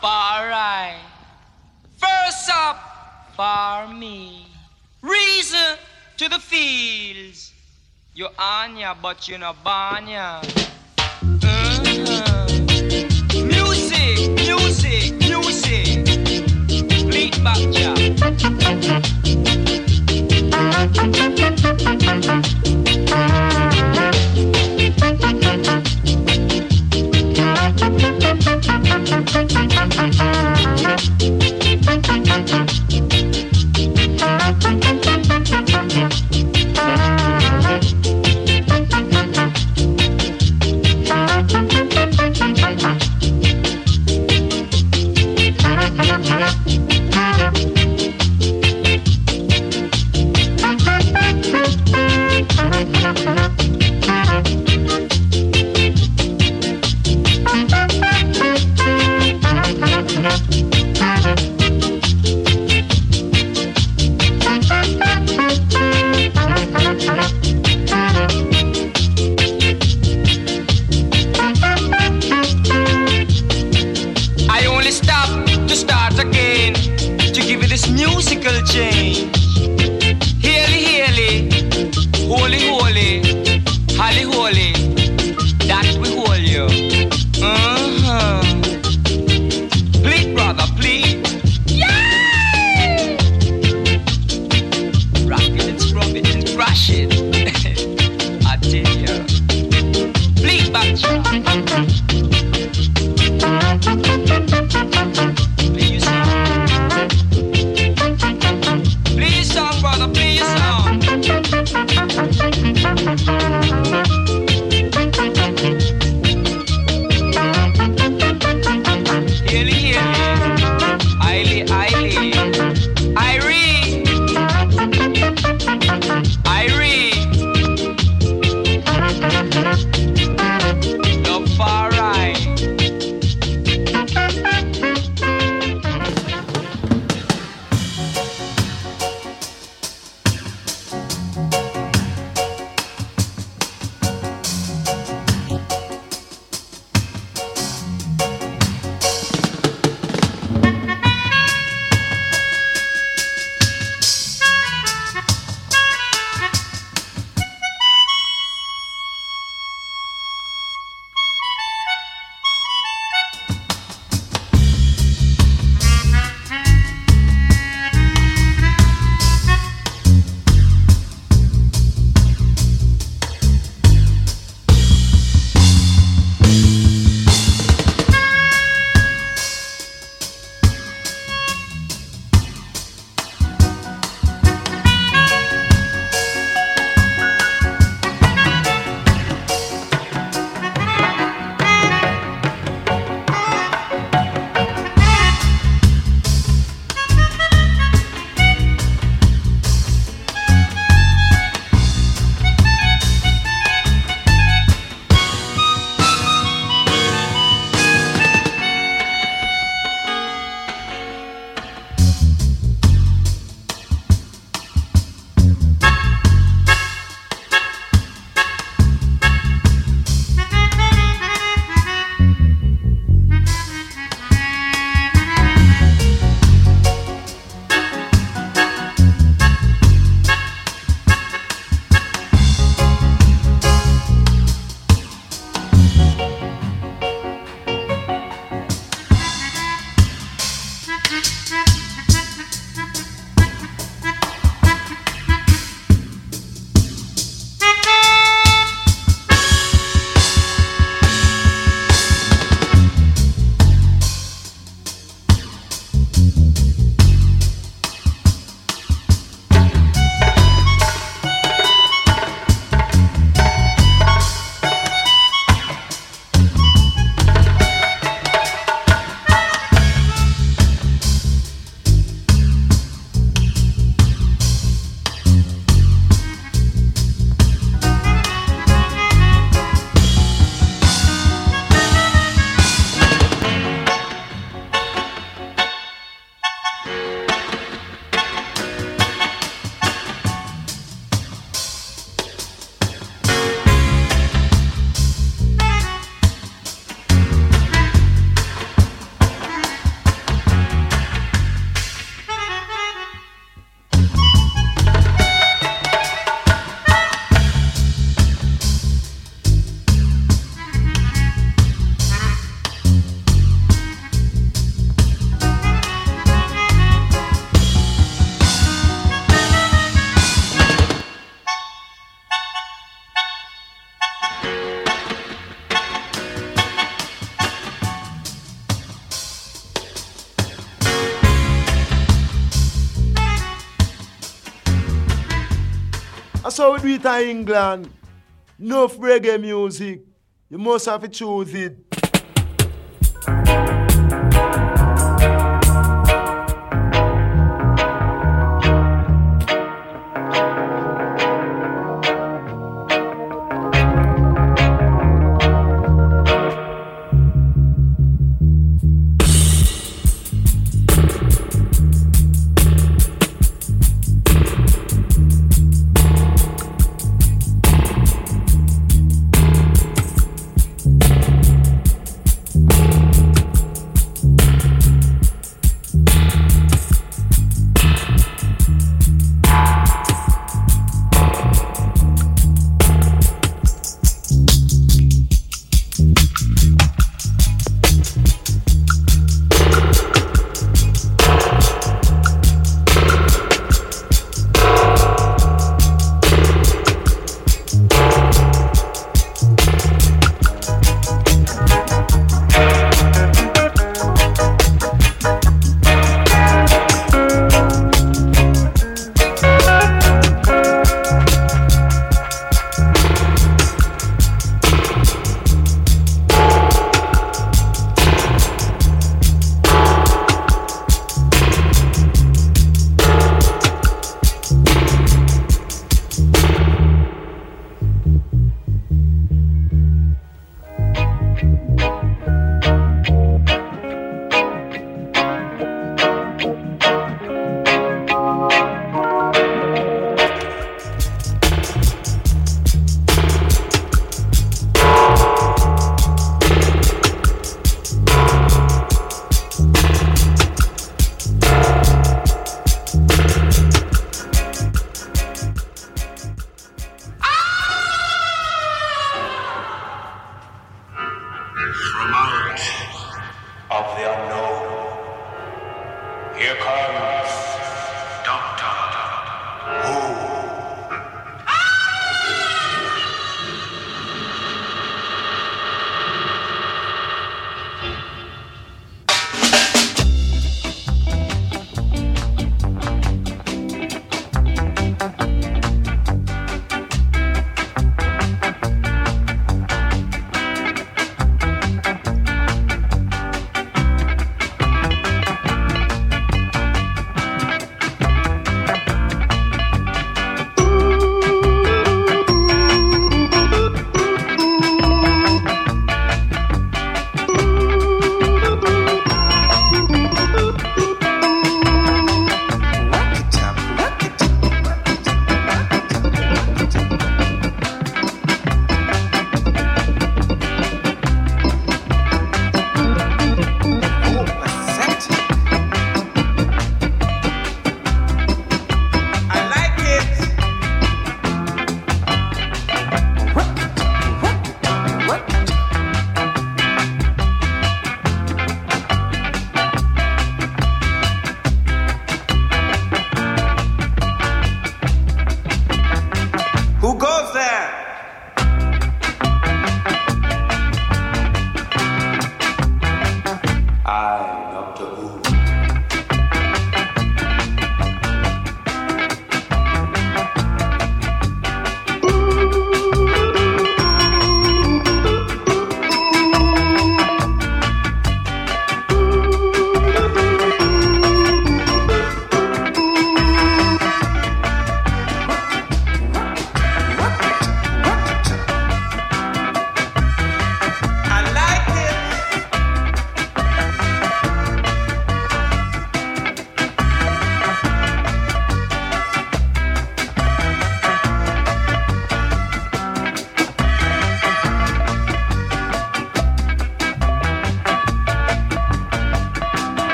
far right. First up for me. Reason to the fields. You on ya, but you no born ya. Music, music, music. Fleet back ya. That's how we do it in England. Enough reggae music. You must have to choose it.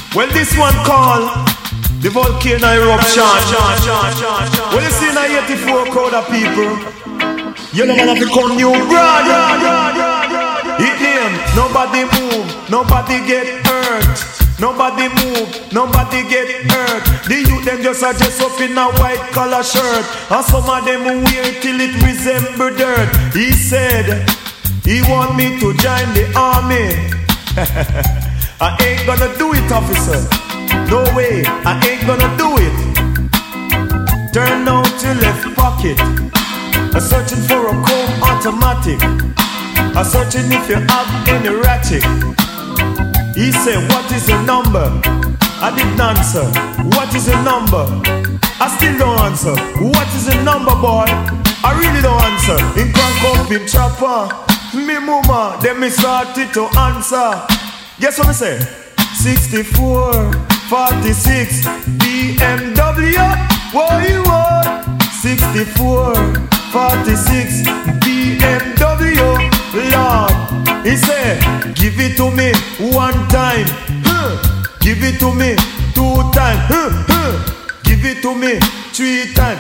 Well, this one called the volcano eruption. Well, you see in a 84 crowd of people, you know man have become new brother. It name, nobody move, nobody get hurt. Nobody move, nobody get hurt. The youth them just a dress up in a white collar shirt, and some of them wear till it resemble dirt. He said he want me to join the army. I ain't gonna do it, officer. No way, I ain't gonna do it. Turn out your left pocket. I'm searching for a comb automatic. I'm searching if you have any ratchet. He said, what is your number? I didn't answer. What is your number? I still don't answer. What is your number, boy? I really don't answer. In crank up in chopper. Me mama, then me started to answer. Guess what I say? 64, 46, BMW. What you want? 64, 46, BMW. Lord, he said, give it to me one time, give it to me two times, give it to me three times,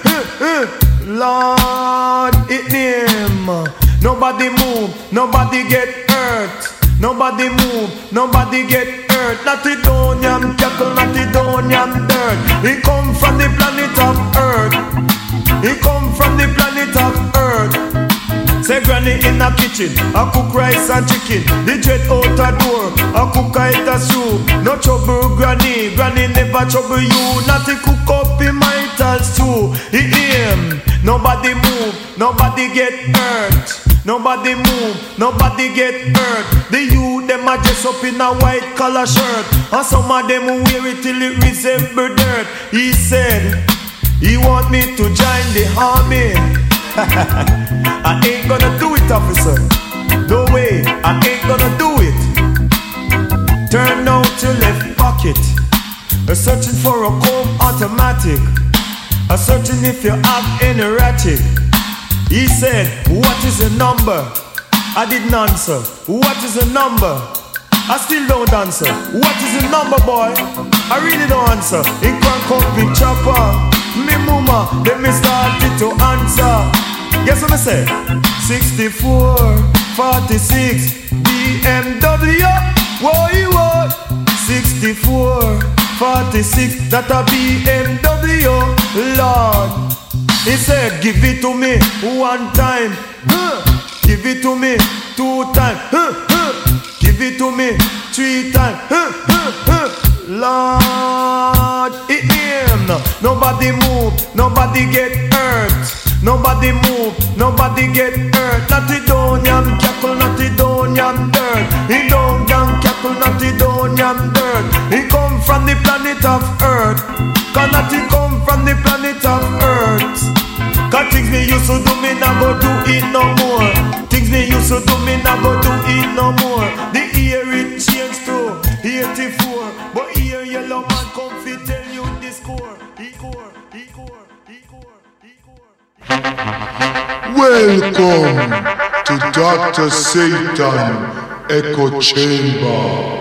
Lord, it name. Nobody move, nobody get hurt. Nobody move, nobody get hurt. Not the Donian cattle, not the Donian dirt. He come from the planet of Earth. He come from the planet of Earth. Say granny in a kitchen, I cook rice and chicken. The dread out a door, I cook a eat a stew. No trouble granny, granny never trouble you. Not to cook up in my stew. He aim, nobody move, nobody get hurt. Nobody move, nobody get hurt. The youth them a dress up in a white collar shirt, and some of them wear it till it resemble dirt. He said he want me to join the army. I ain't gonna do it, officer. No way, I ain't gonna do it. Turn out your left pocket. I'm searching for a comb automatic. I'm searching if you have any ratchet. He said, what is the number? I didn't answer. What is the number? I still don't answer. What is the number, boy? I really don't answer. In crank up in chopper. Me mama, then me started to answer. Guess what I say? 64, 46, BMW. What you want? 64, 46, that a BMW. Lord, he said, give it to me one time, give it to me two times, give it to me three times. Lord, it him. Nobody move, nobody get hurt. Nobody move, nobody get hurt. Not the Donian cattle, not the Donian dirt. He don't gang cattle, not the Donian dirt. He come from the planet of Earth. Cannot he come from the planet of Earth? Cause things me used to do, me not go do it no more. Things me used to do, me not go do it no more. The year it changed to 84. But here yellow man come fi tell you the score. He core, he core, he core, he core. Welcome to Dr. Satan Echo Chamber.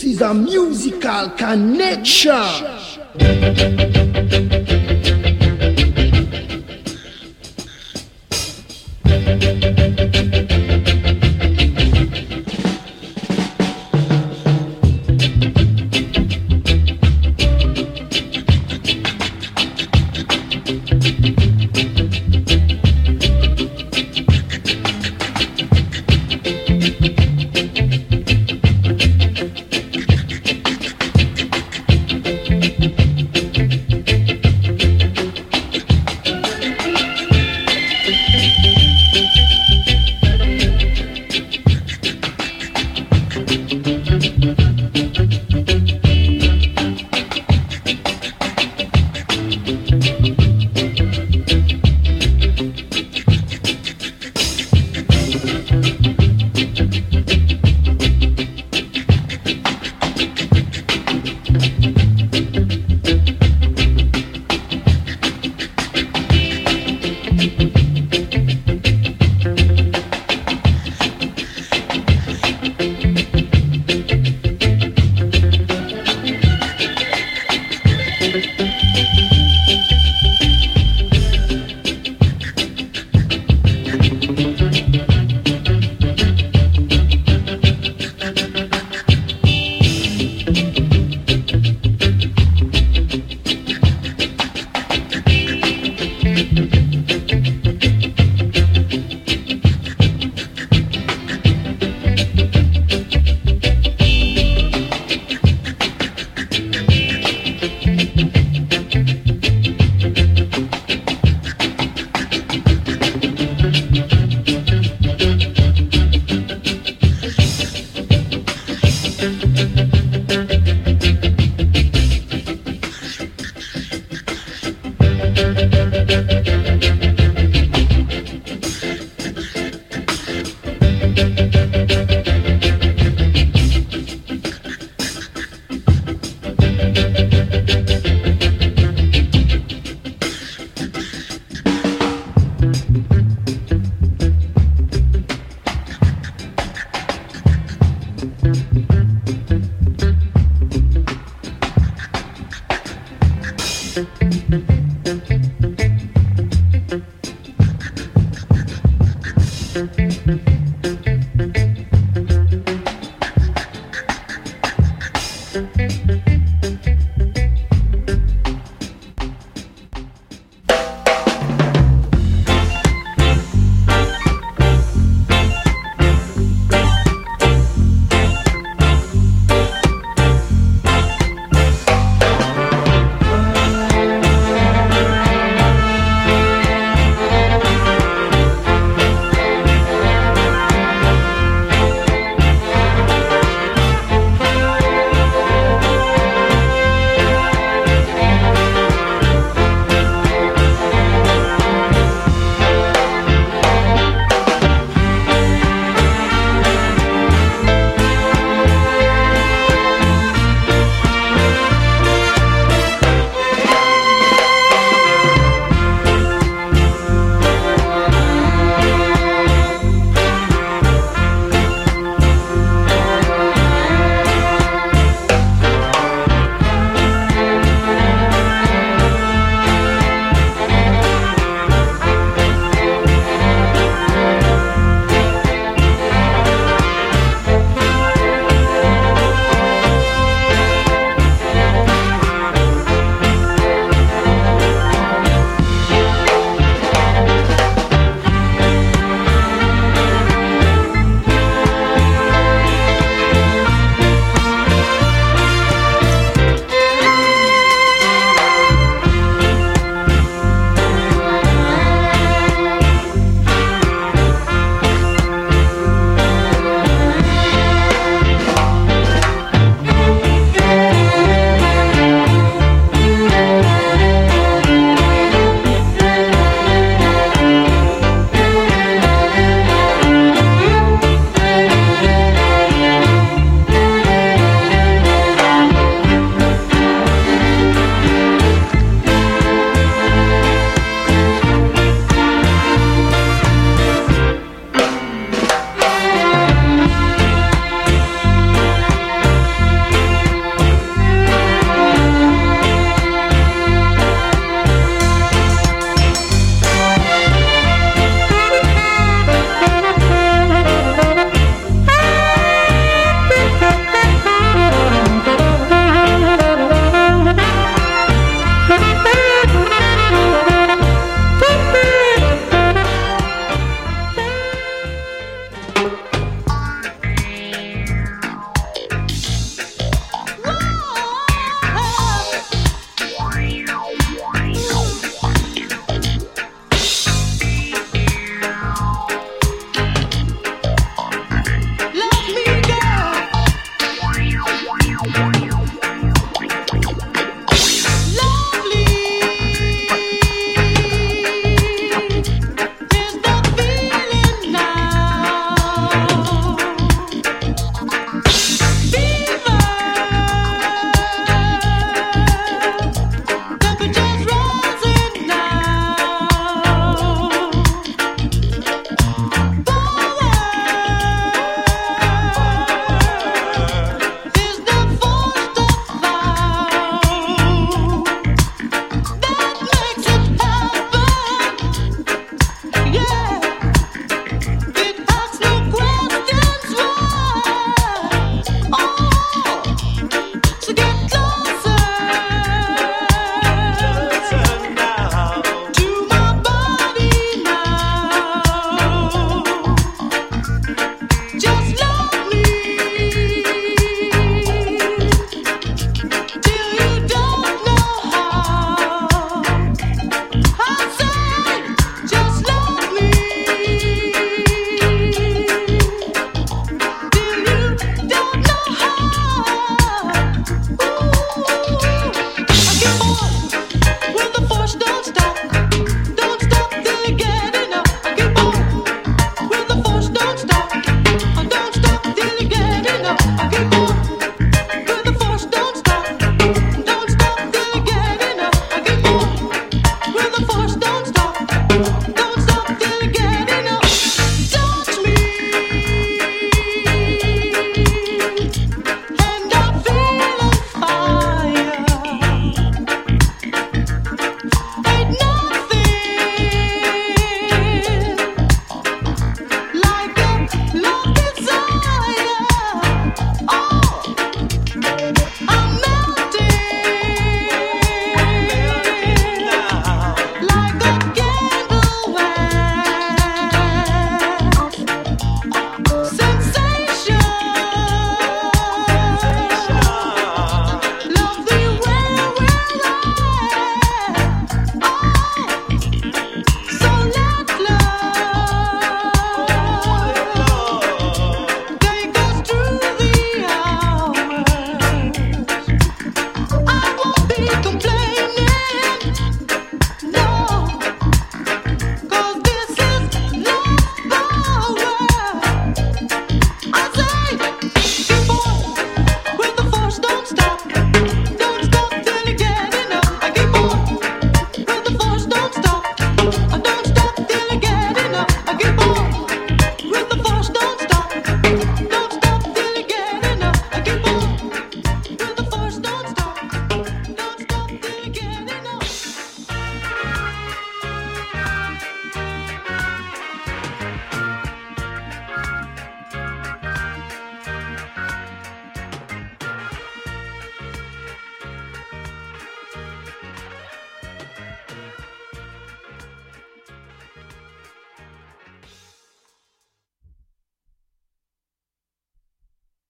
This is a musical connection.